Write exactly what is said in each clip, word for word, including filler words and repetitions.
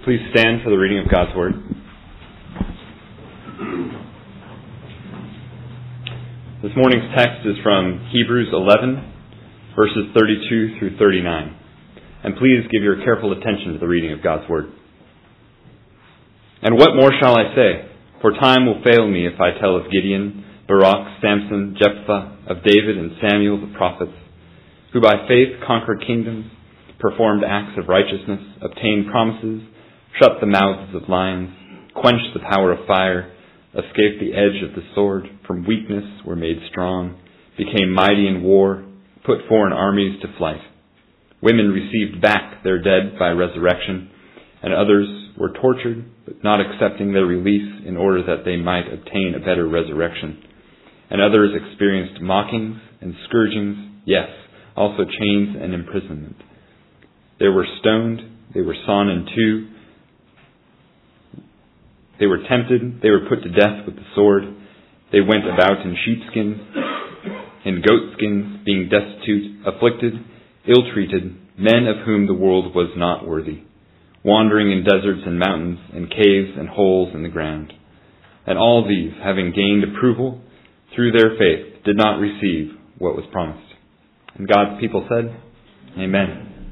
Please stand for the reading of God's Word. This morning's text is from Hebrews eleven, verses thirty-two through thirty-nine. And please give your careful attention to the reading of God's Word. And what more shall I say? For time will fail me if I tell of Gideon, Barak, Samson, Jephthah, of David and Samuel the prophets, who by faith conquered kingdoms, performed acts of righteousness, obtained promises, shut the mouths of lions, quenched the power of fire, escaped the edge of the sword, from weakness were made strong, became mighty in war, put foreign armies to flight. Women received back their dead by resurrection, and others were tortured, but not accepting their release in order that they might obtain a better resurrection. And others experienced mockings and scourgings, yes, also chains and imprisonment. They were stoned, they were sawn in two, they were tempted, they were put to death with the sword, they went about in sheepskins, in goatskins, being destitute, afflicted, ill-treated, men of whom the world was not worthy, wandering in deserts and mountains, in caves and holes in the ground. And all these, having gained approval through their faith, did not receive what was promised. And God's people said, Amen.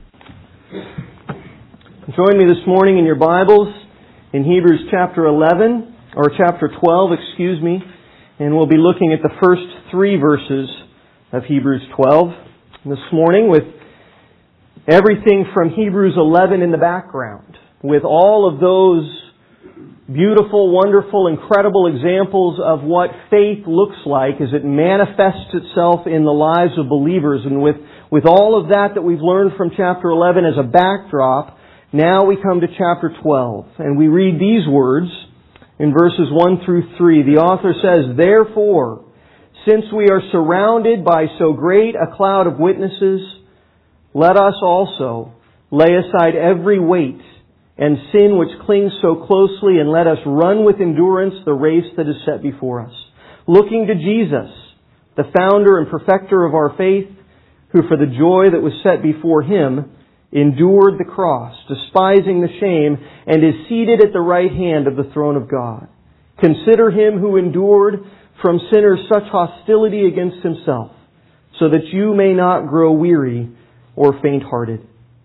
Join me this morning in your Bibles in Hebrews chapter eleven, or chapter twelve, excuse me, and we'll be looking at the first three verses of Hebrews twelve this morning with everything from Hebrews eleven in the background, with all of those beautiful, wonderful, incredible examples of what faith looks like as it manifests itself in the lives of believers. And with, with all of that that we've learned from chapter eleven as a backdrop, now we come to chapter twelve, and we read these words in verses one through three. The author says, Therefore, since we are surrounded by so great a cloud of witnesses, let us also lay aside every weight and sin which clings so closely, and let us run with endurance the race that is set before us, looking to Jesus, the founder and perfecter of our faith, who for the joy that was set before Him endured the cross, despising the shame, and is seated at the right hand of the throne of God. Consider Him who endured from sinners such hostility against Himself, so that you may not grow weary or faint-hearted.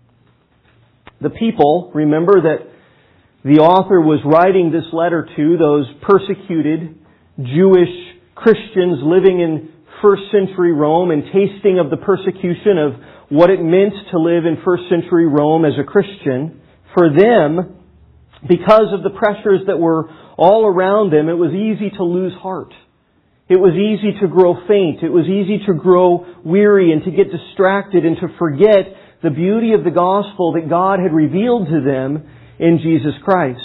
The people, remember that the author was writing this letter to those persecuted Jewish Christians living in first century Rome and tasting of the persecution of what it meant to live in first century Rome as a Christian. For them, because of the pressures that were all around them, it was easy to lose heart. It was easy to grow faint. It was easy to grow weary and to get distracted and to forget the beauty of the gospel that God had revealed to them in Jesus Christ.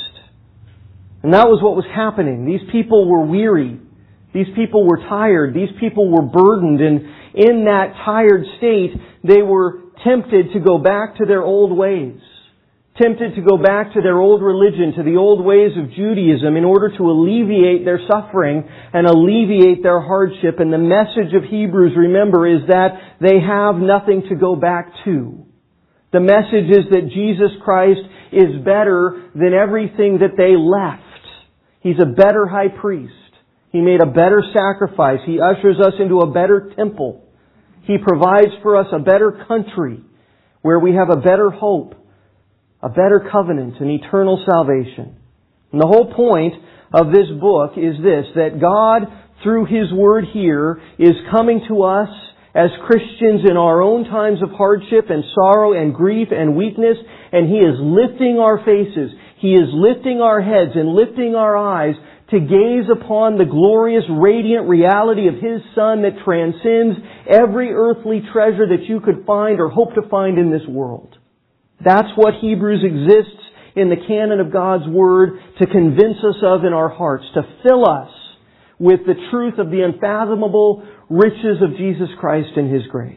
And that was what was happening. These people were weary. These people were tired. These people were burdened. And in that tired state, they were tempted to go back to their old ways. Tempted to go back to their old religion, to the old ways of Judaism in order to alleviate their suffering and alleviate their hardship. And the message of Hebrews, remember, is that they have nothing to go back to. The message is that Jesus Christ is better than everything that they left. He's a better high priest. He made a better sacrifice. He ushers us into a better temple. He provides for us a better country where we have a better hope, a better covenant, and eternal salvation. And the whole point of this book is this, that God, through His Word here, is coming to us as Christians in our own times of hardship and sorrow and grief and weakness, and He is lifting our faces. He is lifting our heads and lifting our eyes to gaze upon the glorious, radiant reality of His Son that transcends every earthly treasure that you could find or hope to find in this world. That's what Hebrews exists in the canon of God's Word to convince us of in our hearts, to fill us with the truth of the unfathomable riches of Jesus Christ and His grace,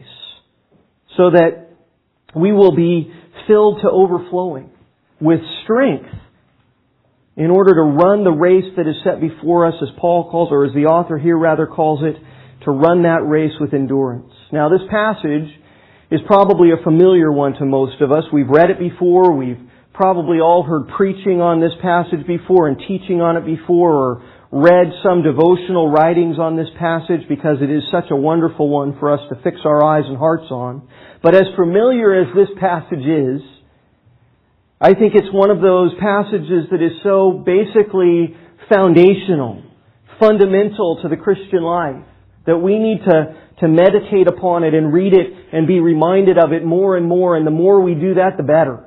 so that we will be filled to overflowing with strength in order to run the race that is set before us, as Paul calls, or as the author here rather calls it, to run that race with endurance. Now, this passage is probably a familiar one to most of us. We've read it before. We've probably all heard preaching on this passage before and teaching on it before, or read some devotional writings on this passage because it is such a wonderful one for us to fix our eyes and hearts on. But as familiar as this passage is, I think it's one of those passages that is so basically foundational, fundamental to the Christian life, that we need to, to meditate upon it and read it and be reminded of it more and more, and the more we do that, the better.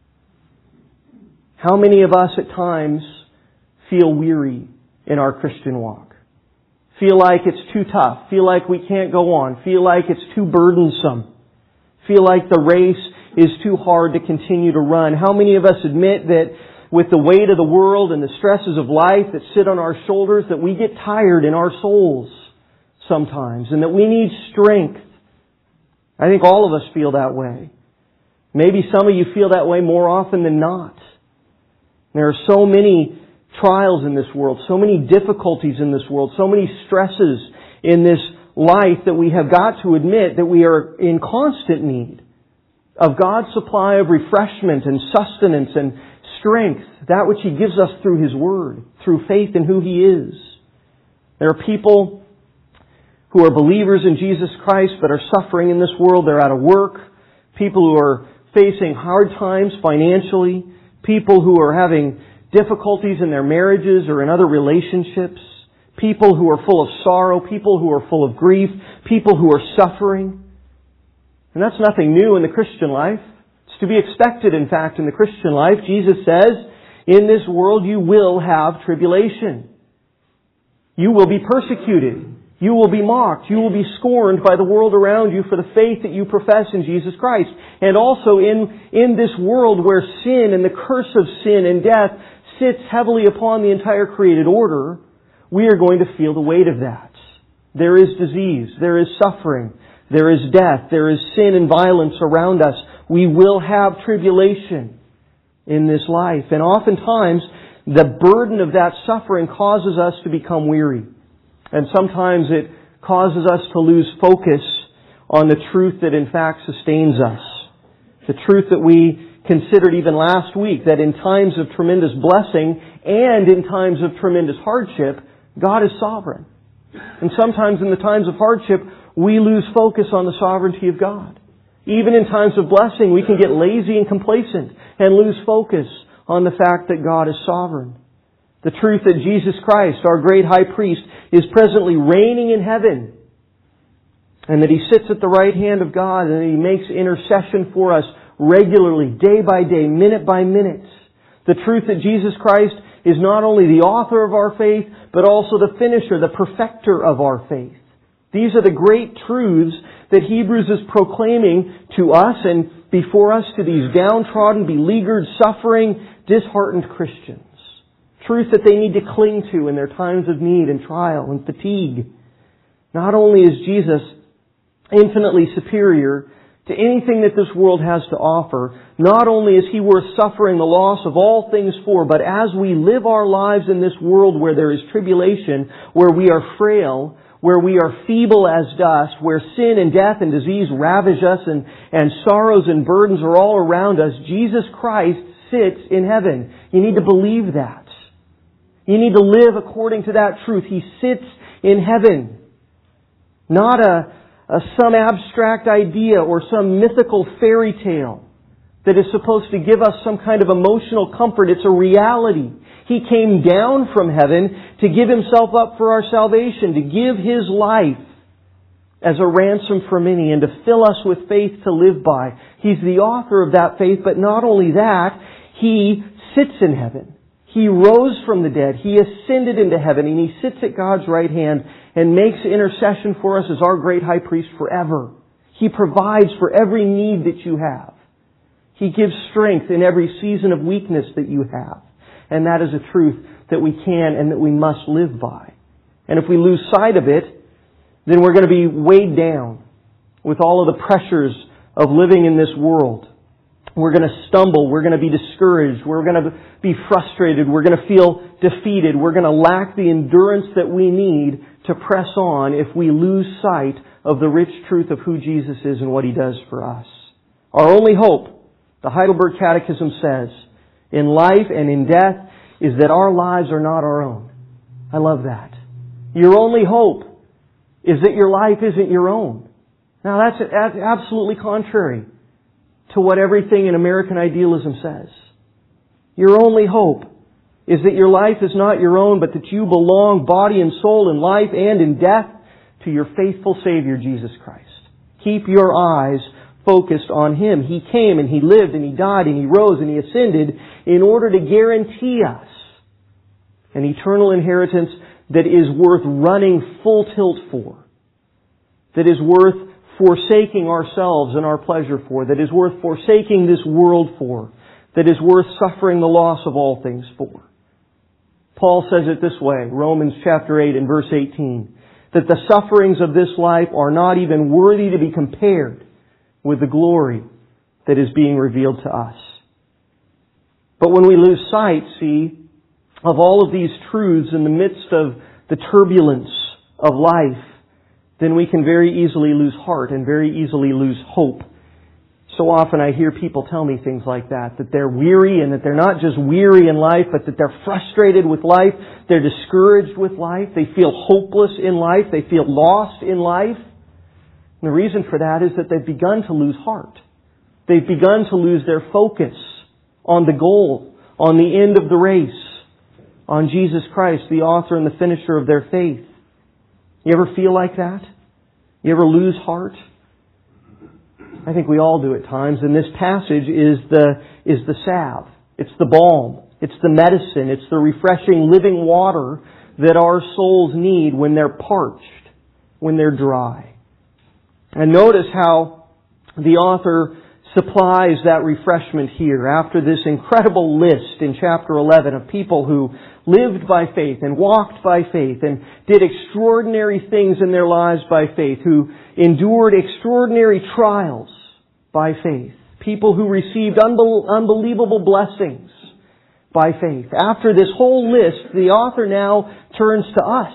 How many of us at times feel weary in our Christian walk? Feel like it's too tough. Feel like we can't go on. Feel like it's too burdensome. Feel like the race is too hard to continue to run. How many of us admit that with the weight of the world and the stresses of life that sit on our shoulders, that we get tired in our souls sometimes, and that we need strength? I think all of us feel that way. Maybe some of you feel that way more often than not. There are so many trials in this world, so many difficulties in this world, so many stresses in this life that we have got to admit that we are in constant need of God's supply of refreshment and sustenance and strength, that which He gives us through His Word, through faith in who He is. There are people who are believers in Jesus Christ but are suffering in this world. They're out of work. People who are facing hard times financially. People who are having difficulties in their marriages or in other relationships. People who are full of sorrow. People who are full of grief. People who are suffering. And that's nothing new in the Christian life. It's to be expected, in fact, in the Christian life. Jesus says, in this world you will have tribulation. You will be persecuted. You will be mocked. You will be scorned by the world around you for the faith that you profess in Jesus Christ. And also in, in this world where sin and the curse of sin and death sits heavily upon the entire created order, we are going to feel the weight of that. There is disease. There is suffering. There is death. There is sin and violence around us. We will have tribulation in this life. And oftentimes, the burden of that suffering causes us to become weary. And sometimes it causes us to lose focus on the truth that in fact sustains us. The truth that we considered even last week, that in times of tremendous blessing and in times of tremendous hardship, God is sovereign. And sometimes in the times of hardship, we lose focus on the sovereignty of God. Even in times of blessing, we can get lazy and complacent and lose focus on the fact that God is sovereign. The truth that Jesus Christ, our great high priest, is presently reigning in heaven, and that He sits at the right hand of God, and that He makes intercession for us regularly, day by day, minute by minute. The truth that Jesus Christ is not only the author of our faith, but also the finisher, the perfecter of our faith. These are the great truths that Hebrews is proclaiming to us and before us to these downtrodden, beleaguered, suffering, disheartened Christians. Truth that they need to cling to in their times of need and trial and fatigue. Not only is Jesus infinitely superior to anything that this world has to offer, not only is He worth suffering the loss of all things for, but as we live our lives in this world where there is tribulation, where we are frail, where we are feeble as dust, where sin and death and disease ravage us and, and sorrows and burdens are all around us, Jesus Christ sits in heaven. You need to believe that. You need to live according to that truth. He sits in heaven. Not a, a some abstract idea or some mythical fairy tale that is supposed to give us some kind of emotional comfort. It's a reality. He came down from heaven to give Himself up for our salvation, to give His life as a ransom for many and to fill us with faith to live by. He's the author of that faith, but not only that, He sits in heaven. He rose from the dead. He ascended into heaven, and He sits at God's right hand and makes intercession for us as our great high priest forever. He provides for every need that you have. He gives strength in every season of weakness that you have. And that is a truth that we can and that we must live by. And if we lose sight of it, then we're going to be weighed down with all of the pressures of living in this world. We're going to stumble. We're going to be discouraged. We're going to be frustrated. We're going to feel defeated. We're going to lack the endurance that we need to press on if we lose sight of the rich truth of who Jesus is and what He does for us. Our only hope, the Heidelberg Catechism says, in life and in death is that our lives are not our own. I love that. Your only hope is that your life isn't your own. Now that's, that's absolutely contrary to what everything in American idealism says. Your only hope is that your life is not your own, but that you belong body and soul in life and in death to your faithful Savior, Jesus Christ. Keep your eyes focused on Him. He came and He lived and He died and He rose and He ascended in order to guarantee us an eternal inheritance that is worth running full tilt for, that is worth forsaking ourselves and our pleasure for, that is worth forsaking this world for, that is worth suffering the loss of all things for. Paul says it this way, Romans chapter eight and verse eighteen, that the sufferings of this life are not even worthy to be compared with the glory that is being revealed to us. But when we lose sight, see, of all of these truths in the midst of the turbulence of life, then we can very easily lose heart and very easily lose hope. So often I hear people tell me things like that, that they're weary and that they're not just weary in life, but that they're frustrated with life, they're discouraged with life, they feel hopeless in life, they feel lost in life. And the reason for that is that they've begun to lose heart. They've begun to lose their focus on the goal, on the end of the race, on Jesus Christ, the author and the finisher of their faith. You ever feel like that? You ever lose heart? I think we all do at times, and this passage is the is the salve. It's the balm. It's the medicine. It's the refreshing living water that our souls need when they're parched, when they're dry. And notice how the author supplies that refreshment here after this incredible list in chapter eleven of people who lived by faith and walked by faith and did extraordinary things in their lives by faith, who endured extraordinary trials by faith, people who received unbel- unbelievable blessings by faith. After this whole list, the author now turns to us.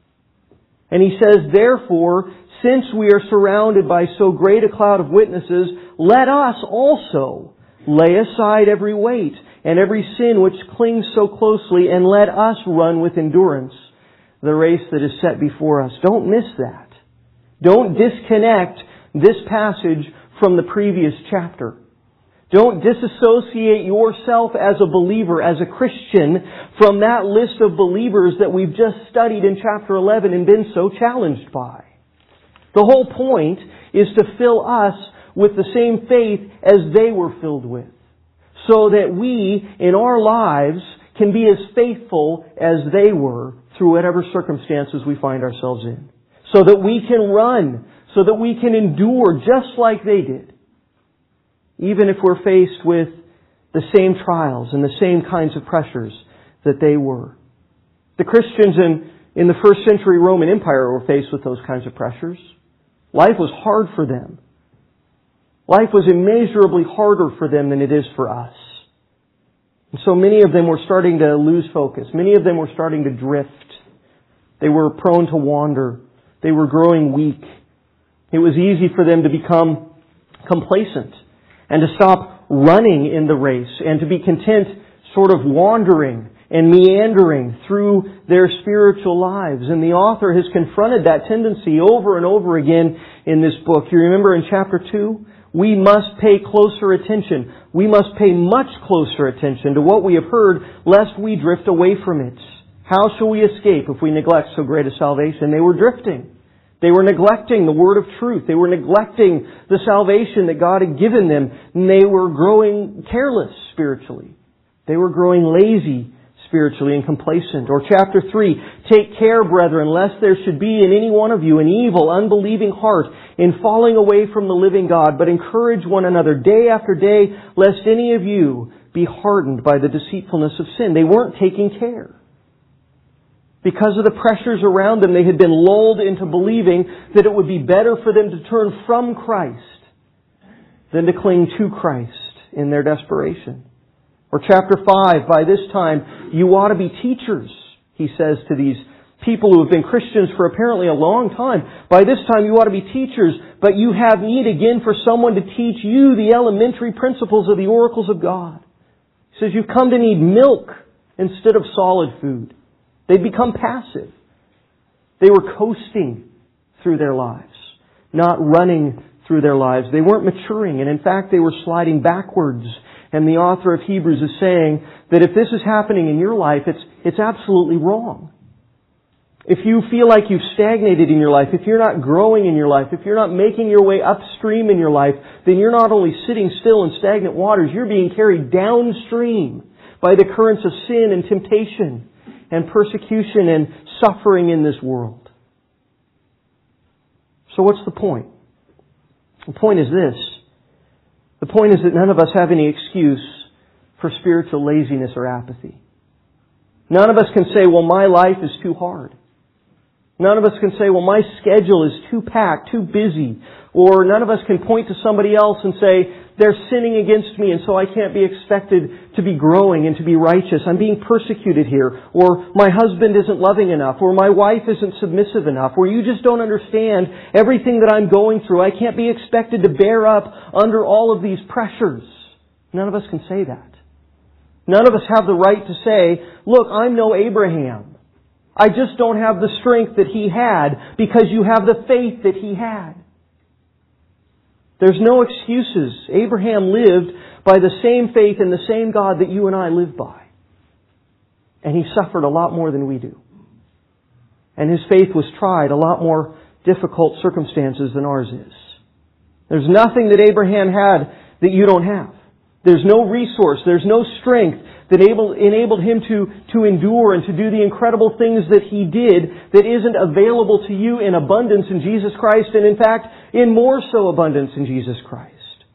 And he says, therefore, since we are surrounded by so great a cloud of witnesses, let us also lay aside every weight and every sin which clings so closely, and let us run with endurance the race that is set before us. Don't miss that. Don't disconnect this passage from the previous chapter. Don't disassociate yourself as a believer, as a Christian, from that list of believers that we've just studied in chapter eleven and been so challenged by. The whole point is to fill us with the same faith as they were filled with, so that we, in our lives, can be as faithful as they were through whatever circumstances we find ourselves in. So that we can run, so that we can endure just like they did. Even if we're faced with the same trials and the same kinds of pressures that they were. The Christians in, in the first century Roman Empire were faced with those kinds of pressures. Life was hard for them. Life was immeasurably harder for them than it is for us. And so many of them were starting to lose focus. Many of them were starting to drift. They were prone to wander. They were growing weak. It was easy for them to become complacent and to stop running in the race and to be content sort of wandering and meandering through their spiritual lives. And the author has confronted that tendency over and over again in this book. You remember in chapter two? We must pay closer attention. We must pay much closer attention to what we have heard, lest we drift away from it. How shall we escape if we neglect so great a salvation? They were drifting. They were neglecting the word of truth. They were neglecting the salvation that God had given them. And they were growing careless spiritually. They were growing lazy spiritually and complacent. Or chapter three, take care, brethren, lest there should be in any one of you an evil, unbelieving heart in falling away from the living God, but encourage one another day after day, lest any of you be hardened by the deceitfulness of sin. They weren't taking care. Because of the pressures around them, they had been lulled into believing that it would be better for them to turn from Christ than to cling to Christ in their desperation. Or chapter five, by this time, you ought to be teachers, he says to these people who have been Christians for apparently a long time. By this time, you ought to be teachers, but you have need again for someone to teach you the elementary principles of the oracles of God. He says, you've come to need milk instead of solid food. They'd become passive. They were coasting through their lives, not running through their lives. They weren't maturing, and in fact, they were sliding backwards. And the author of Hebrews is saying that if this is happening in your life, it's, it's absolutely wrong. If you feel like you've stagnated in your life, if you're not growing in your life, if you're not making your way upstream in your life, then you're not only sitting still in stagnant waters, you're being carried downstream by the currents of sin and temptation and persecution and suffering in this world. So what's the point? The point is this. The point is that none of us have any excuse for spiritual laziness or apathy. None of us can say, well, my life is too hard. None of us can say, well, my schedule is too packed, too busy. Or none of us can point to somebody else and say, they're sinning against me and so I can't be expected to be growing and to be righteous. I'm being persecuted here. Or my husband isn't loving enough. Or my wife isn't submissive enough. Or you just don't understand everything that I'm going through. I can't be expected to bear up under all of these pressures. None of us can say that. None of us have the right to say, look, I'm no Abraham. I just don't have the strength that he had because you have the faith that he had. There's no excuses. Abraham lived by the same faith in the same God that you and I live by. And he suffered a lot more than we do. And his faith was tried a lot more difficult circumstances than ours is. There's nothing that Abraham had that you don't have. There's no resource, there's no strength that enabled, enabled him to, to endure and to do the incredible things that he did that isn't available to you in abundance in Jesus Christ, and in fact, in more so abundance in Jesus Christ.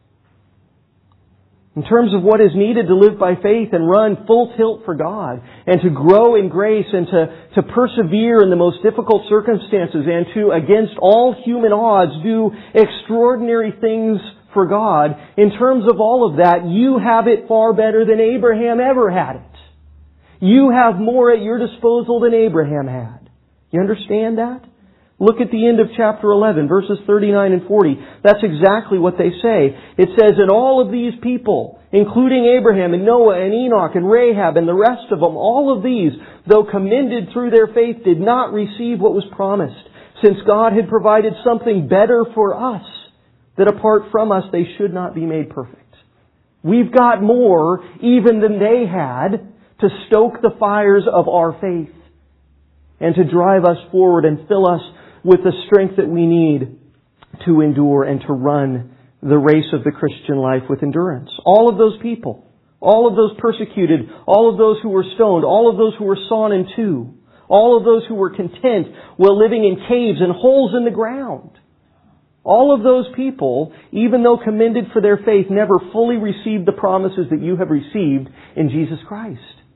In terms of what is needed to live by faith and run full tilt for God, and to grow in grace and to, to persevere in the most difficult circumstances, and to, against all human odds, do extraordinary things for God, in terms of all of that, you have it far better than Abraham ever had it. You have more at your disposal than Abraham had. You understand that? Look at the end of chapter eleven, verses thirty-nine and forty. That's exactly what they say. It says, and all of these people, including Abraham and Noah and Enoch and Rahab and the rest of them, all of these, though commended through their faith, did not receive what was promised, since God had provided something better for us, that apart from us they should not be made perfect. We've got more even than they had to stoke the fires of our faith and to drive us forward and fill us with the strength that we need to endure and to run the race of the Christian life with endurance. All of those people, all of those persecuted, all of those who were stoned, all of those who were sawn in two, all of those who were content while living in caves and holes in the ground, all of those people, even though commended for their faith, never fully received the promises that you have received in Jesus Christ.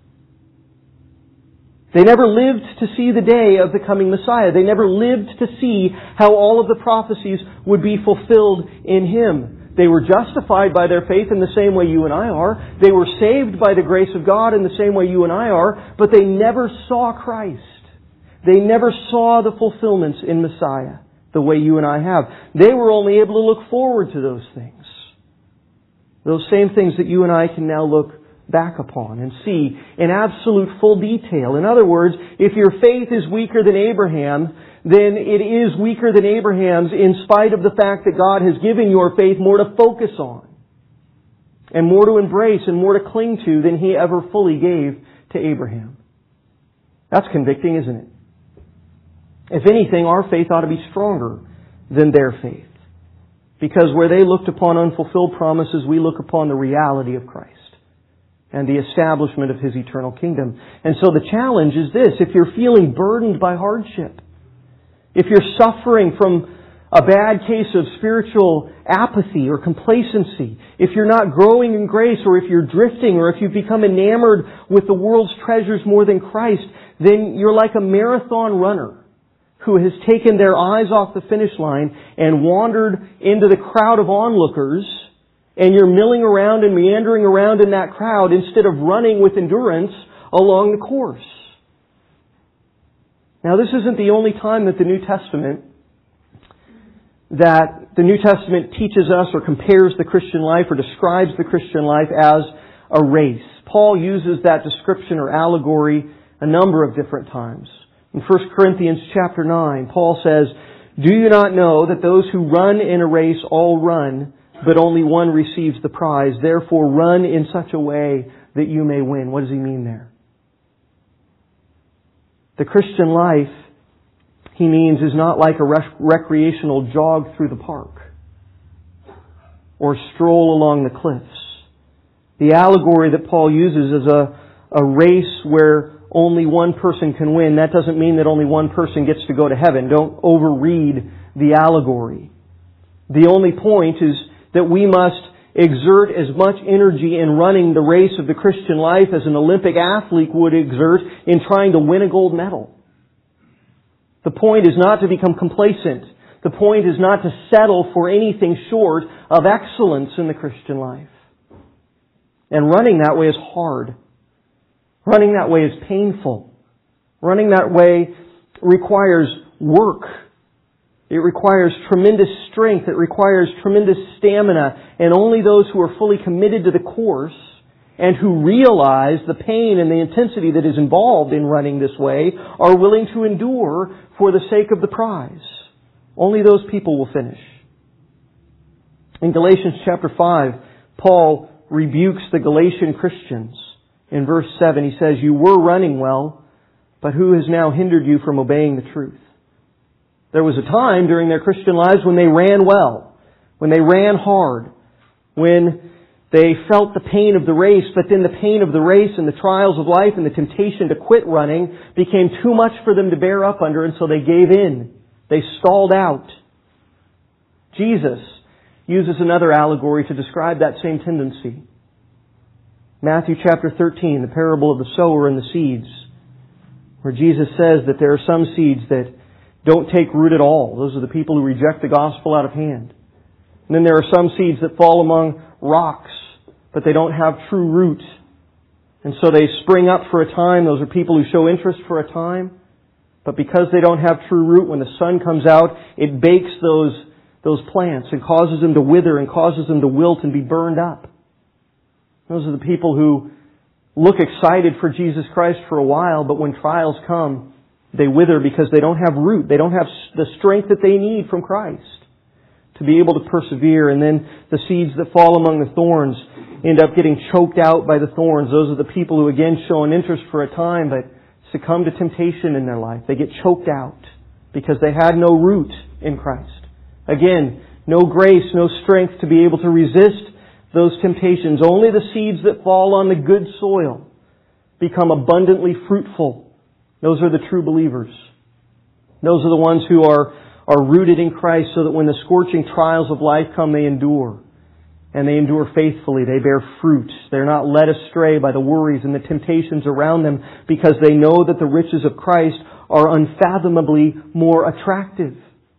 They never lived to see the day of the coming Messiah. They never lived to see how all of the prophecies would be fulfilled in Him. They were justified by their faith in the same way you and I are. They were saved by the grace of God in the same way you and I are. But they never saw Christ. They never saw the fulfillments in Messiah the way you and I have. They were only able to look forward to those things. Those same things that you and I can now look back upon and see in absolute full detail. In other words, if your faith is weaker than Abraham, then it is weaker than Abraham's in spite of the fact that God has given your faith more to focus on and more to embrace and more to cling to than He ever fully gave to Abraham. That's convicting, isn't it? If anything, our faith ought to be stronger than their faith. Because where they looked upon unfulfilled promises, we look upon the reality of Christ and the establishment of His eternal kingdom. And so the challenge is this: if you're feeling burdened by hardship, if you're suffering from a bad case of spiritual apathy or complacency, if you're not growing in grace, or if you're drifting, or if you've become enamored with the world's treasures more than Christ, then you're like a marathon runner who has taken their eyes off the finish line and wandered into the crowd of onlookers, and you're milling around and meandering around in that crowd instead of running with endurance along the course. Now, this isn't the only time that the New Testament that the New Testament teaches us or compares the Christian life or describes the Christian life as a race. Paul uses that description or allegory a number of different times. In First Corinthians chapter nine, Paul says, "Do you not know that those who run in a race all run, but only one receives the prize? Therefore run in such a way that you may win." What does he mean there? The Christian life, he means, is not like a rec- recreational jog through the park or stroll along the cliffs. The allegory that Paul uses is a, a race where only one person can win. That doesn't mean that only one person gets to go to heaven. Don't overread the allegory. The only point is that we must exert as much energy in running the race of the Christian life as an Olympic athlete would exert in trying to win a gold medal. The point is not to become complacent. The point is not to settle for anything short of excellence in the Christian life. And running that way is hard. Running that way is painful. Running that way requires work. It requires tremendous strength. It requires tremendous stamina. And only those who are fully committed to the course and who realize the pain and the intensity that is involved in running this way are willing to endure for the sake of the prize. Only those people will finish. In Galatians chapter five, Paul rebukes the Galatian Christians. In verse seven, he says, "You were running well, but who has now hindered you from obeying the truth?" There was a time during their Christian lives when they ran well, when they ran hard, when they felt the pain of the race, but then the pain of the race and the trials of life and the temptation to quit running became too much for them to bear up under, and so they gave in. They stalled out. Jesus uses another allegory to describe that same tendency. Matthew chapter thirteen, the parable of the sower and the seeds, where Jesus says that there are some seeds that don't take root at all. Those are the people who reject the gospel out of hand. And then there are some seeds that fall among rocks, but they don't have true root. And so they spring up for a time. Those are people who show interest for a time. But because they don't have true root, when the sun comes out, it bakes those, those plants and causes them to wither and causes them to wilt and be burned up. Those are the people who look excited for Jesus Christ for a while, but when trials come, they wither because they don't have root. They don't have the strength that they need from Christ to be able to persevere. And then the seeds that fall among the thorns end up getting choked out by the thorns. Those are the people who again show an interest for a time, but succumb to temptation in their life. They get choked out because they had no root in Christ. Again, no grace, no strength to be able to resist those temptations. Only the seeds that fall on the good soil become abundantly fruitful. Those are the true believers. Those are the ones who are, are rooted in Christ so that when the scorching trials of life come, they endure. And they endure faithfully. They bear fruit. They're not led astray by the worries and the temptations around them because they know that the riches of Christ are unfathomably more attractive.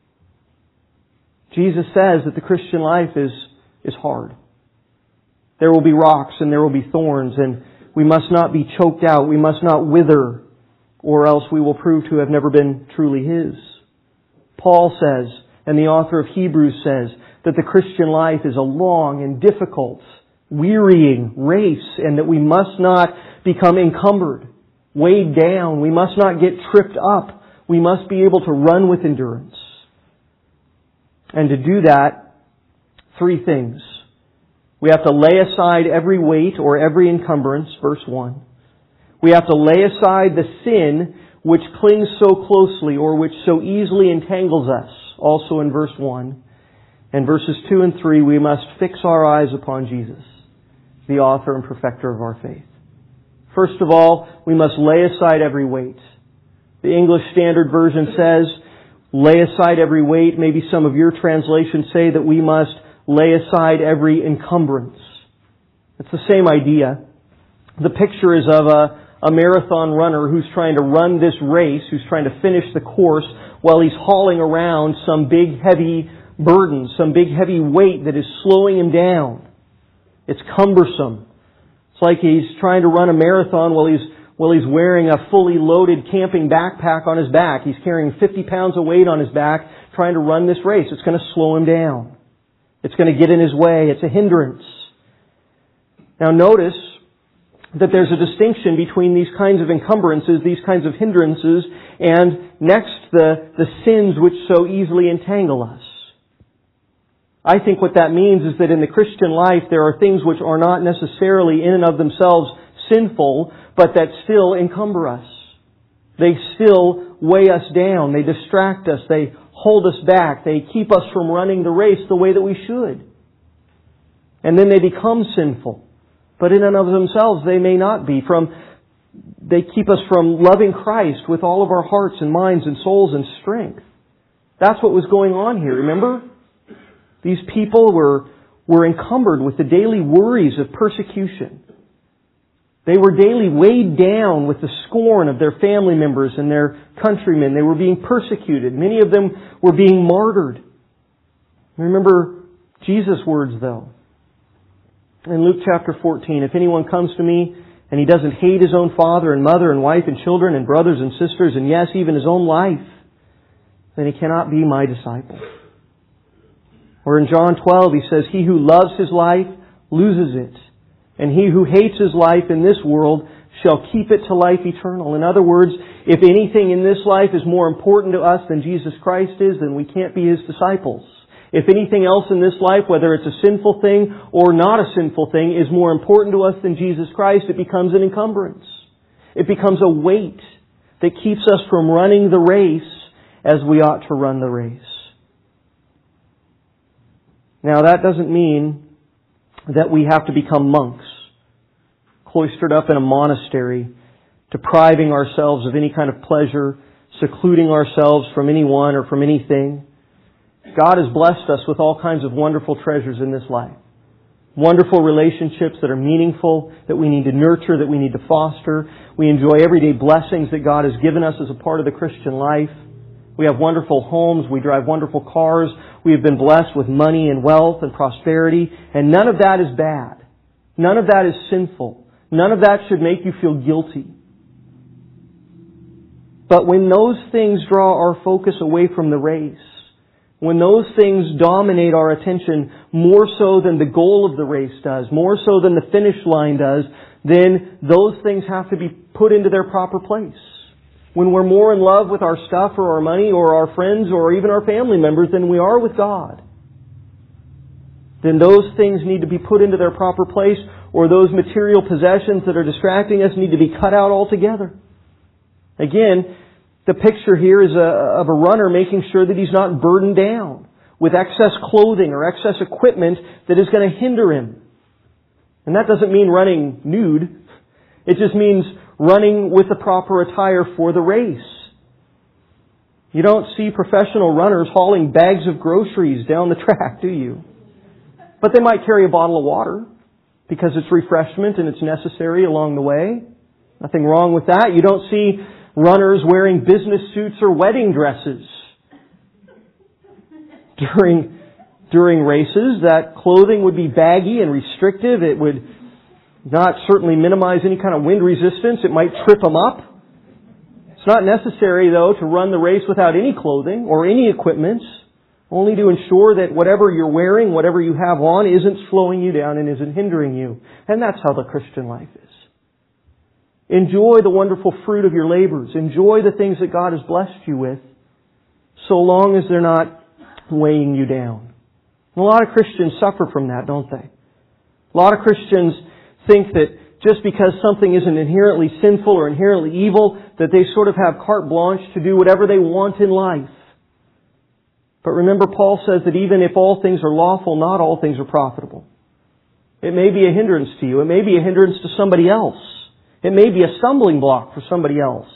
Jesus says that the Christian life is, is hard. There will be rocks and there will be thorns, and we must not be choked out. We must not wither, or else we will prove to have never been truly His. Paul says, and the author of Hebrews says, that the Christian life is a long and difficult, wearying race, and that we must not become encumbered, weighed down. We must not get tripped up. We must be able to run with endurance. And to do that, three things. We have to lay aside every weight or every encumbrance, verse one. We have to lay aside the sin which clings so closely or which so easily entangles us, also in verse one. And verses two and three, we must fix our eyes upon Jesus, the author and perfecter of our faith. First of all, we must lay aside every weight. The English Standard Version says, lay aside every weight. Maybe some of your translations say that we must lay aside every encumbrance. It's the same idea. The picture is of a, a marathon runner who's trying to run this race, who's trying to finish the course while he's hauling around some big heavy burden, some big heavy weight that is slowing him down. It's cumbersome. It's like he's trying to run a marathon while he's while he's wearing a fully loaded camping backpack on his back. He's carrying fifty pounds of weight on his back trying to run this race. It's going to slow him down. It's going to get in his way. It's a hindrance. Now notice that there's a distinction between these kinds of encumbrances, these kinds of hindrances, and next the, the sins which so easily entangle us. I think what that means is that in the Christian life there are things which are not necessarily in and of themselves sinful, but that still encumber us. They still weigh us down. They distract us. They hold us back. They keep us from running the race the way that we should. And then they become sinful. But in and of themselves they may not be. From They keep us from loving Christ with all of our hearts and minds and souls and strength. That's what was going on here, remember? These people were, were encumbered with the daily worries of persecution. They were daily weighed down with the scorn of their family members and their countrymen. They were being persecuted. Many of them were being martyred. Remember Jesus' words, though. In Luke chapter fourteen, if anyone comes to me and he doesn't hate his own father and mother and wife and children and brothers and sisters and yes, even his own life, then he cannot be my disciple. Or in John twelve, he says, he who loves his life loses it. And he who hates his life in this world shall keep it to life eternal. In other words, if anything in this life is more important to us than Jesus Christ is, then we can't be His disciples. If anything else in this life, whether it's a sinful thing or not a sinful thing, is more important to us than Jesus Christ, it becomes an encumbrance. It becomes a weight that keeps us from running the race as we ought to run the race. Now that doesn't mean that we have to become monks, cloistered up in a monastery, depriving ourselves of any kind of pleasure, secluding ourselves from anyone or from anything. God has blessed us with all kinds of wonderful treasures in this life. Wonderful relationships that are meaningful, that we need to nurture, that we need to foster. We enjoy everyday blessings that God has given us as a part of the Christian life. We have wonderful homes. We drive wonderful cars. We have been blessed with money and wealth and prosperity. And none of that is bad. None of that is sinful. None of that should make you feel guilty. But when those things draw our focus away from the race, when those things dominate our attention more so than the goal of the race does, more so than the finish line does, then those things have to be put into their proper place. When we're more in love with our stuff or our money or our friends or even our family members than we are with God, then those things need to be put into their proper place, or those material possessions that are distracting us need to be cut out altogether. Again, the picture here is a, of a runner making sure that he's not burdened down with excess clothing or excess equipment that is going to hinder him. And that doesn't mean running nude. It just means running with the proper attire for the race. You don't see professional runners hauling bags of groceries down the track, do you? But they might carry a bottle of water because it's refreshment and it's necessary along the way. Nothing wrong with that. You don't see runners wearing business suits or wedding dresses during during races. That clothing would be baggy and restrictive. It would not certainly minimize any kind of wind resistance. It might trip them up. It's not necessary, though, to run the race without any clothing or any equipment, only to ensure that whatever you're wearing, whatever you have on, isn't slowing you down and isn't hindering you. And that's how the Christian life is. Enjoy the wonderful fruit of your labors. Enjoy the things that God has blessed you with, so long as they're not weighing you down. And a lot of Christians suffer from that, don't they? A lot of Christians think that just because something isn't inherently sinful or inherently evil, that they sort of have carte blanche to do whatever they want in life. But remember, Paul says that even if all things are lawful, not all things are profitable. It may be a hindrance to you. It may be a hindrance to somebody else. It may be a stumbling block for somebody else.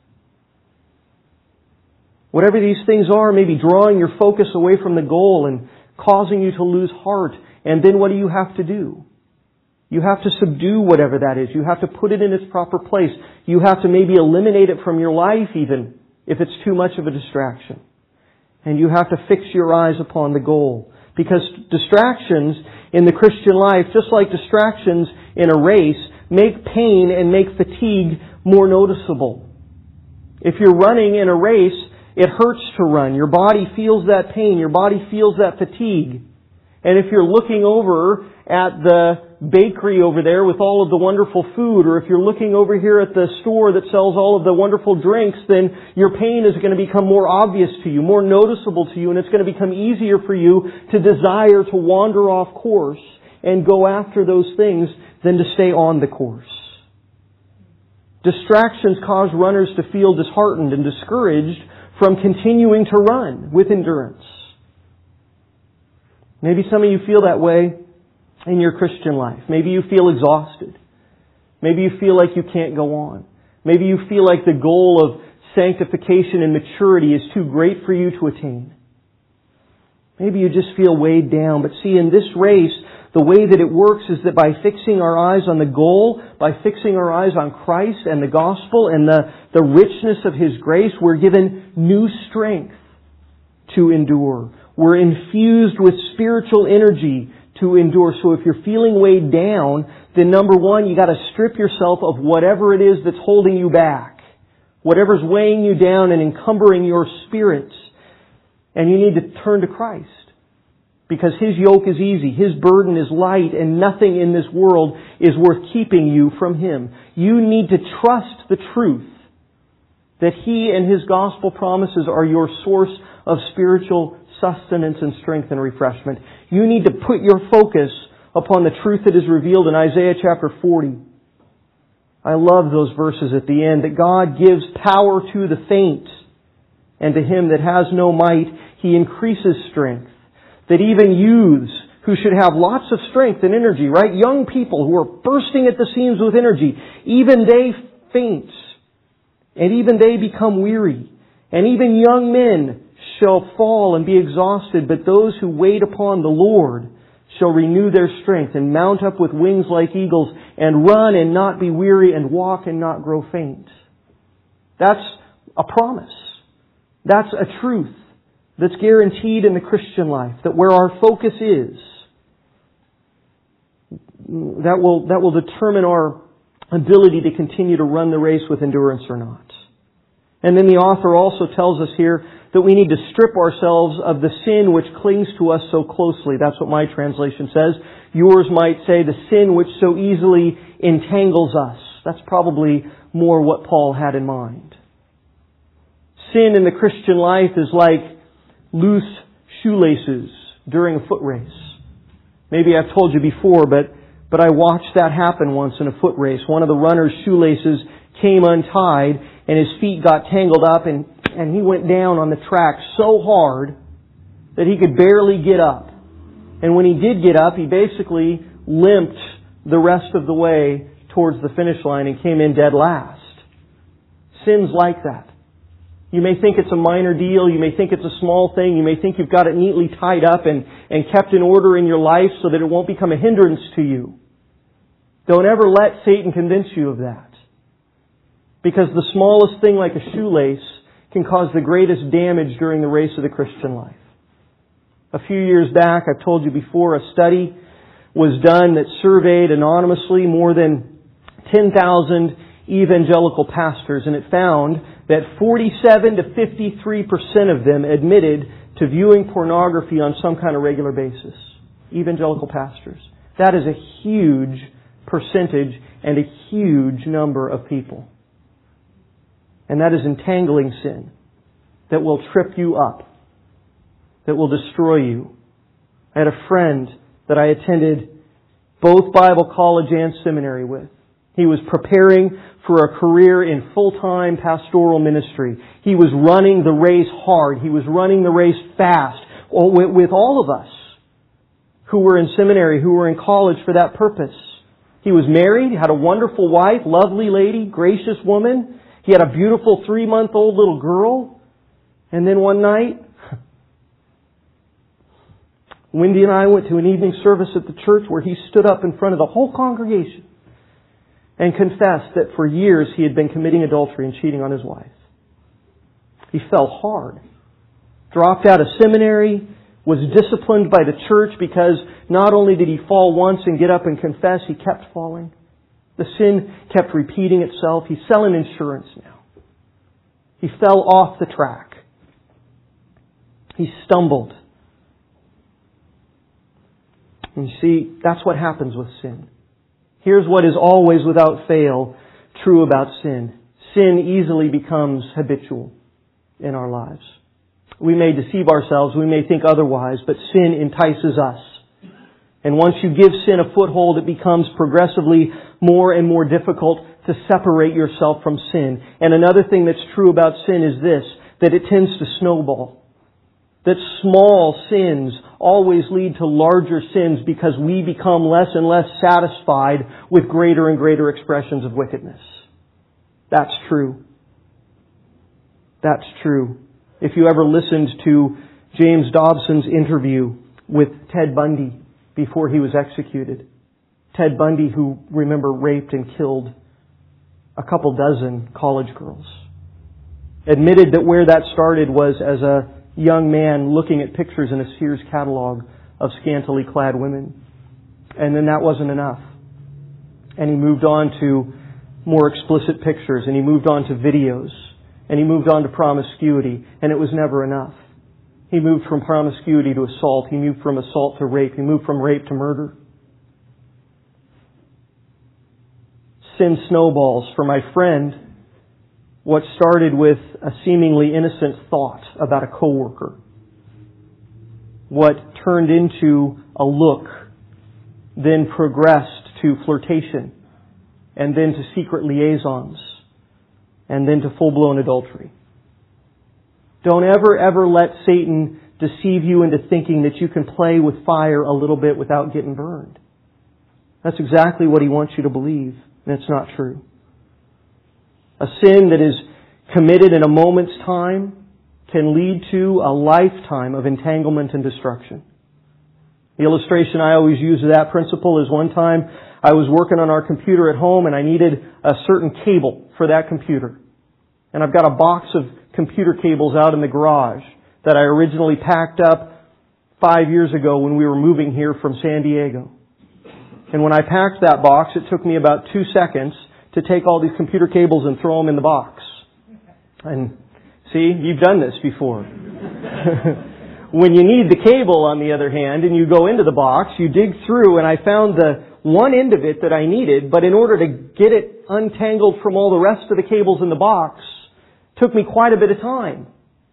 Whatever these things are may be drawing your focus away from the goal and causing you to lose heart. And then what do you have to do? You have to subdue whatever that is. You have to put it in its proper place. You have to maybe eliminate it from your life even if it's too much of a distraction. And you have to fix your eyes upon the goal. Because distractions in the Christian life, just like distractions in a race, make pain and make fatigue more noticeable. If you're running in a race, it hurts to run. Your body feels that pain. Your body feels that fatigue. And if you're looking over at the bakery over there with all of the wonderful food, or if you're looking over here at the store that sells all of the wonderful drinks, then your pain is going to become more obvious to you, more noticeable to you, and it's going to become easier for you to desire to wander off course and go after those things than to stay on the course. Distractions cause runners to feel disheartened and discouraged from continuing to run with endurance. Maybe some of you feel that way in your Christian life. Maybe you feel exhausted. Maybe you feel like you can't go on. Maybe you feel like the goal of sanctification and maturity is too great for you to attain. Maybe you just feel weighed down. But see, in this race, the way that it works is that by fixing our eyes on the goal, by fixing our eyes on Christ and the gospel and the, the richness of His grace, we're given new strength to endure. We're infused with spiritual energy to endure. So if you're feeling weighed down, then number one, you got to strip yourself of whatever it is that's holding you back. Whatever's weighing you down and encumbering your spirits. And you need to turn to Christ. Because His yoke is easy, His burden is light, and nothing in this world is worth keeping you from Him. You need to trust the truth that He and His gospel promises are your source of spiritual sustenance and strength and refreshment. You need to put your focus upon the truth that is revealed in Isaiah chapter forty. I love those verses at the end, that God gives power to the faint, and to him that has no might, He increases strength. That even youths who should have lots of strength and energy, right? Young people who are bursting at the seams with energy, even they faint. And even they become weary. And even young men shall fall and be exhausted, but those who wait upon the Lord shall renew their strength and mount up with wings like eagles and run and not be weary and walk and not grow faint. That's a promise. That's a truth that's guaranteed in the Christian life, that where our focus is, that will, that will determine our ability to continue to run the race with endurance or not. And then the author also tells us here that we need to strip ourselves of the sin which clings to us so closely. That's what my translation says. Yours might say the sin which so easily entangles us. That's probably more what Paul had in mind. Sin in the Christian life is like loose shoelaces during a foot race. Maybe I've told you before, but, but I watched that happen once in a foot race. One of the runner's shoelaces came untied and his feet got tangled up and, and he went down on the track so hard that he could barely get up. And when he did get up, he basically limped the rest of the way towards the finish line and came in dead last. Sin's like that. You may think it's a minor deal. You may think it's a small thing. You may think you've got it neatly tied up and, and kept in order in your life so that it won't become a hindrance to you. Don't ever let Satan convince you of that. Because the smallest thing like a shoelace can cause the greatest damage during the race of the Christian life. A few years back, I've told you before, a study was done that surveyed anonymously more than ten thousand evangelical pastors, and it found that forty-seven to fifty-three percent of them admitted to viewing pornography on some kind of regular basis. Evangelical pastors. That is a huge percentage and a huge number of people. And that is entangling sin that will trip you up, that will destroy you. I had a friend that I attended both Bible college and seminary with. He was preparing for a career in full-time pastoral ministry. He was running the race hard. He was running the race fast. With all of us who were in seminary, who were in college for that purpose. He was married, had a wonderful wife, lovely lady, gracious woman. He had a beautiful three-month-old little girl. And then one night, Wendy and I went to an evening service at the church where he stood up in front of the whole congregation and confessed that for years he had been committing adultery and cheating on his wife. He fell hard. Dropped out of seminary, was disciplined by the church because not only did he fall once and get up and confess, he kept falling. The sin kept repeating itself. He's selling insurance now. He fell off the track. He stumbled. And you see, that's what happens with sin. Here's what is always without fail true about sin. Sin easily becomes habitual in our lives. We may deceive ourselves, we may think otherwise, but sin entices us. And once you give sin a foothold, it becomes progressively more and more difficult to separate yourself from sin. And another thing that's true about sin is this, that it tends to snowball. That small sins always lead to larger sins because we become less and less satisfied with greater and greater expressions of wickedness. That's true. That's true. If you ever listened to James Dobson's interview with Ted Bundy before he was executed, Ted Bundy, who, remember, raped and killed a couple dozen college girls, admitted that where that started was as a young man looking at pictures in a Sears catalog of scantily clad women. And then that wasn't enough. And he moved on to more explicit pictures, and he moved on to videos, and he moved on to promiscuity, and it was never enough. He moved from promiscuity to assault. He moved from assault to rape. He moved from rape to murder. Sin snowballs. For my friend, what started with a seemingly innocent thought about a coworker, what turned into a look, then progressed to flirtation, and then to secret liaisons, and then to full-blown adultery. Don't ever, ever let Satan deceive you into thinking that you can play with fire a little bit without getting burned. That's exactly what he wants you to believe, and it's not true. A sin that is committed in a moment's time can lead to a lifetime of entanglement and destruction. The illustration I always use of that principle is one time I was working on our computer at home and I needed a certain cable for that computer. And I've got a box of computer cables out in the garage that I originally packed up five years ago when we were moving here from San Diego. And when I packed that box, it took me about two seconds to take all these computer cables and throw them in the box. And see, you've done this before. When you need the cable, on the other hand, and you go into the box, you dig through, and I found the one end of it that I needed, but in order to get it untangled from all the rest of the cables in the box, took me quite a bit of time.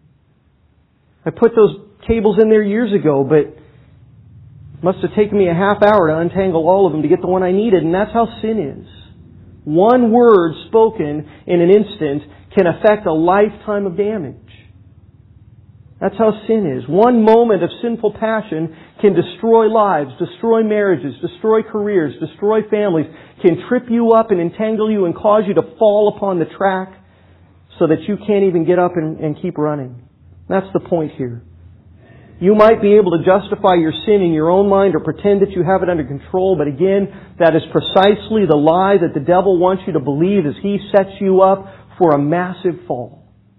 I put those cables in there years ago, but it must have taken me a half hour to untangle all of them to get the one I needed, and that's how sin is. One word spoken in an instant can affect a lifetime of damage. That's how sin is. One moment of sinful passion can destroy lives, destroy marriages, destroy careers, destroy families, can trip you up and entangle you and cause you to fall upon the track so that you can't even get up and, and keep running. That's the point here. You might be able to justify your sin in your own mind or pretend that you have it under control, but again, that is precisely the lie that the devil wants you to believe as he sets you up for a massive fall.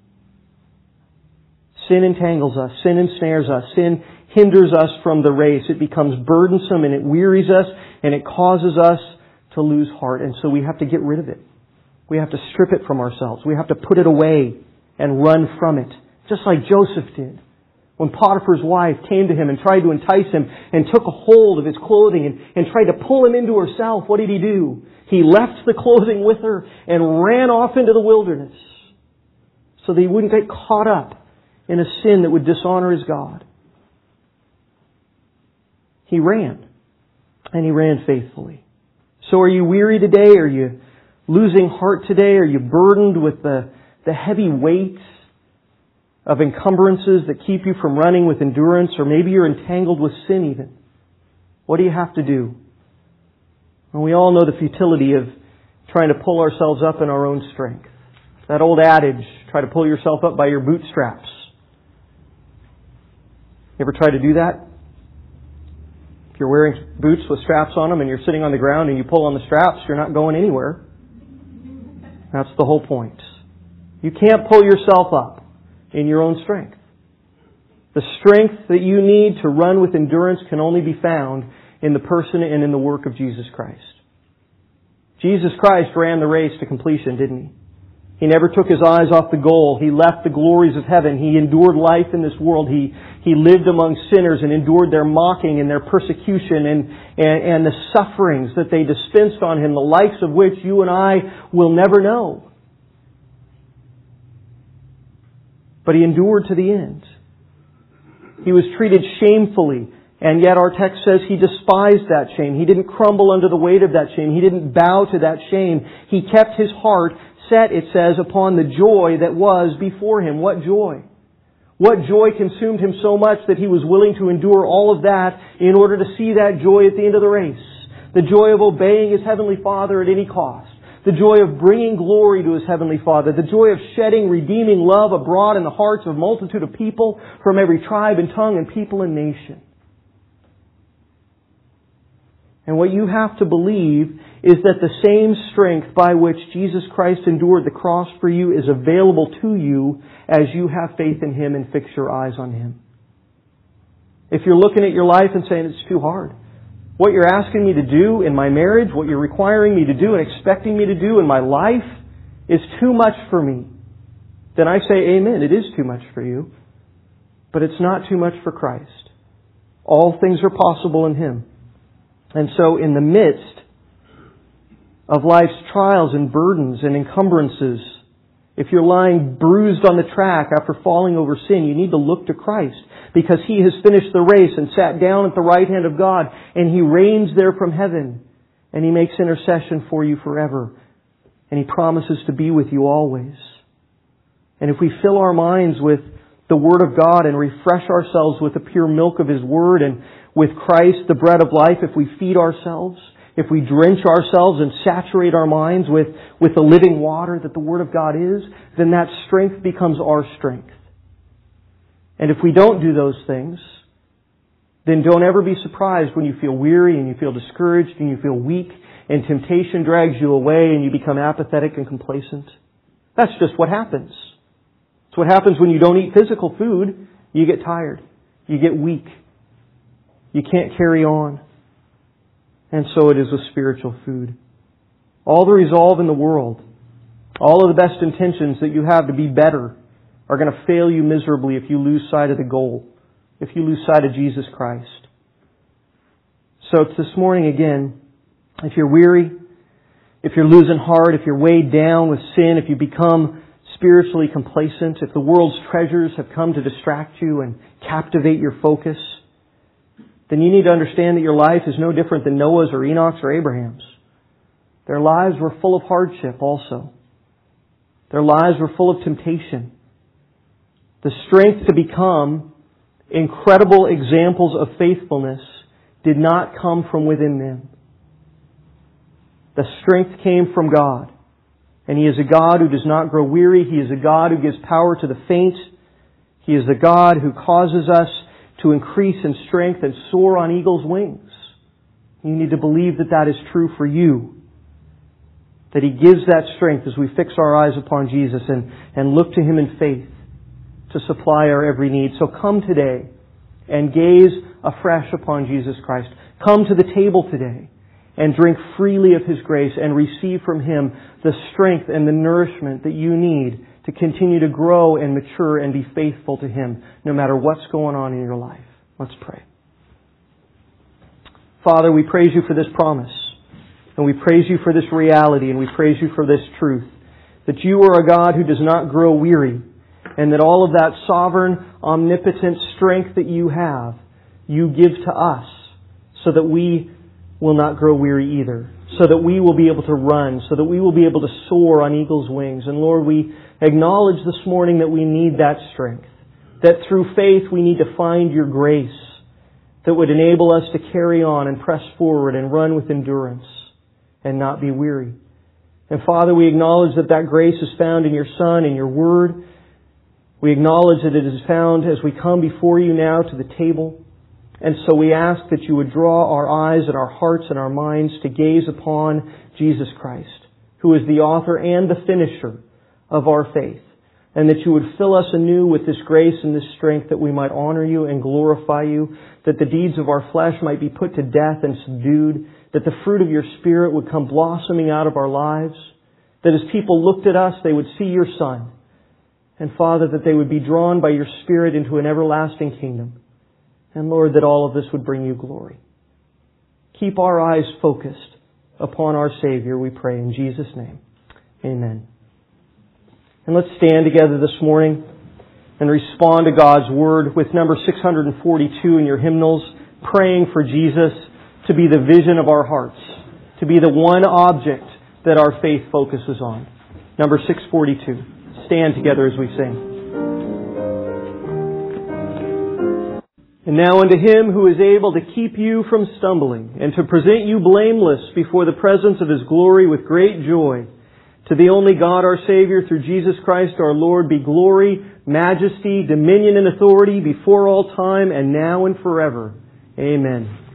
Sin entangles us. Sin ensnares us. Sin hinders us from the race. It becomes burdensome and it wearies us and it causes us to lose heart. And so we have to get rid of it. We have to strip it from ourselves. We have to put it away and run from it. Just like Joseph did. When Potiphar's wife came to him and tried to entice him and took a hold of his clothing and, and tried to pull him into herself, what did he do? He left the clothing with her and ran off into the wilderness so that he wouldn't get caught up in a sin that would dishonor his God. He ran. And he ran faithfully. So are you weary today? Are you losing heart today? Are you burdened with the, the heavy weight of encumbrances that keep you from running with endurance? Or maybe you're entangled with sin even. What do you have to do? Well, we all know the futility of trying to pull ourselves up in our own strength. That old adage, try to pull yourself up by your bootstraps. You ever try to do that? If you're wearing boots with straps on them and you're sitting on the ground and you pull on the straps, you're not going anywhere. That's the whole point. You can't pull yourself up in your own strength. The strength that you need to run with endurance can only be found in the person and in the work of Jesus Christ. Jesus Christ ran the race to completion, didn't He? He never took His eyes off the goal. He left the glories of heaven. He endured life in this world. He, he lived among sinners and endured their mocking and their persecution and, and, and the sufferings that they dispensed on Him, the likes of which you and I will never know. But He endured to the end. He was treated shamefully, and yet our text says He despised that shame. He didn't crumble under the weight of that shame. He didn't bow to that shame. He kept His heart set, it says, upon the joy that was before Him. What joy? What joy consumed Him so much that He was willing to endure all of that in order to see that joy at the end of the race? The joy of obeying His Heavenly Father at any cost. The joy of bringing glory to His Heavenly Father. The joy of shedding redeeming love abroad in the hearts of a multitude of people from every tribe and tongue and people and nation. And what you have to believe is that the same strength by which Jesus Christ endured the cross for you is available to you as you have faith in Him and fix your eyes on Him. If you're looking at your life and saying it's too hard, what you're asking me to do in my marriage, what you're requiring me to do and expecting me to do in my life is too much for me, then I say amen. It is too much for you, but it's not too much for Christ. All things are possible in Him. And so in the midst of life's trials and burdens and encumbrances, if you're lying bruised on the track after falling over sin, you need to look to Christ, because He has finished the race and sat down at the right hand of God, and He reigns there from heaven, and He makes intercession for you forever, and He promises to be with you always. And if we fill our minds with the Word of God and refresh ourselves with the pure milk of His Word, and with Christ, the bread of life, if we feed ourselves, if we drench ourselves and saturate our minds with, with the living water that the Word of God is, then that strength becomes our strength. And if we don't do those things, then don't ever be surprised when you feel weary and you feel discouraged and you feel weak and temptation drags you away and you become apathetic and complacent. That's just what happens. It's what happens when you don't eat physical food. You get tired. You get weak. You can't carry on. And so it is with spiritual food. All the resolve in the world, all of the best intentions that you have to be better are going to fail you miserably if you lose sight of the goal, if you lose sight of Jesus Christ. So it's this morning again, if you're weary, if you're losing heart, if you're weighed down with sin, if you become spiritually complacent, if the world's treasures have come to distract you and captivate your focus, then you need to understand that your life is no different than Noah's or Enoch's or Abraham's. Their lives were full of hardship also. Their lives were full of temptation. The strength to become incredible examples of faithfulness did not come from within them. The strength came from God. And He is a God who does not grow weary. He is a God who gives power to the faint. He is a God who causes us to increase in strength and soar on eagle's wings. You need to believe that that is true for you. That He gives that strength as we fix our eyes upon Jesus and, and look to Him in faith to supply our every need. So come today and gaze afresh upon Jesus Christ. Come to the table today and drink freely of His grace and receive from Him the strength and the nourishment that you need to continue to grow and mature and be faithful to Him no matter what's going on in your life. Let's pray. Father, we praise You for this promise. And we praise You for this reality. And we praise You for this truth. That You are a God who does not grow weary. And that all of that sovereign, omnipotent strength that You have, You give to us so that we will not grow weary either. So that we will be able to run. So that we will be able to soar on eagle's wings. And Lord, we acknowledge this morning that we need that strength. That through faith we need to find Your grace that would enable us to carry on and press forward and run with endurance and not be weary. And Father, we acknowledge that that grace is found in Your Son and Your Word. We acknowledge that it is found as we come before You now to the table. And so we ask that You would draw our eyes and our hearts and our minds to gaze upon Jesus Christ, who is the author and the finisher of our faith. And that You would fill us anew with this grace and this strength that we might honor You and glorify You, that the deeds of our flesh might be put to death and subdued, that the fruit of Your Spirit would come blossoming out of our lives, That as people looked at us, they would see your Son. And Father, that they would be drawn by your Spirit into an everlasting kingdom. And Lord, that all of this would bring you glory. Keep our eyes focused upon our Savior, we pray in Jesus' name. Amen. And let's stand together this morning and respond to God's Word with number six hundred forty-two in your hymnals, praying for Jesus to be the vision of our hearts, to be the one object that our faith focuses on. Number six forty-two. Stand together as we sing. And now unto Him who is able to keep you from stumbling and to present you blameless before the presence of His glory with great joy, to the only God our Savior through Jesus Christ our Lord be glory, majesty, dominion and authority before all time and now and forever. Amen.